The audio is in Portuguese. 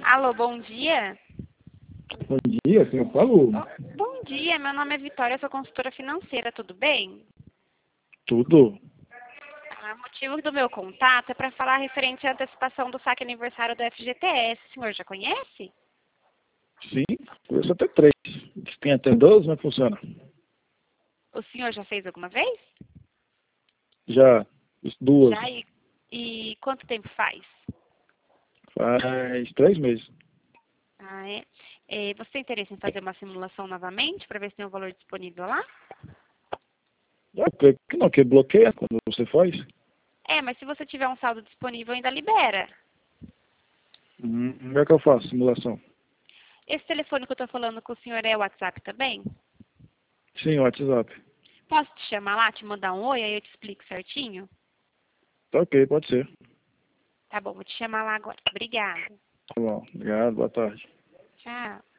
Alô, bom dia. Bom dia, senhor Paulo. Bom dia, meu nome é Vitória, eu sou consultora financeira, tudo bem? Tudo? O motivo do meu contato é para falar referente à antecipação do saque aniversário do FGTS. O senhor já conhece? Sim, conheço até 3. Tem até 12, mas funciona. O senhor já fez alguma vez? Já, fiz 2. Já? E quanto tempo faz? Faz 3 meses. Ah, é? Você tem interesse em fazer uma simulação novamente para ver se tem um valor disponível lá? Já que não, que bloqueia quando você faz. Mas se você tiver um saldo disponível, ainda libera. Como é que eu faço simulação? Esse telefone que eu estou falando com o senhor é o WhatsApp também? Sim, WhatsApp. Posso te chamar lá, te mandar um oi, aí eu te explico certinho? Tá ok, pode ser. Tá bom, vou te chamar lá agora. Obrigada. Tá bom, obrigado, boa tarde. Tchau.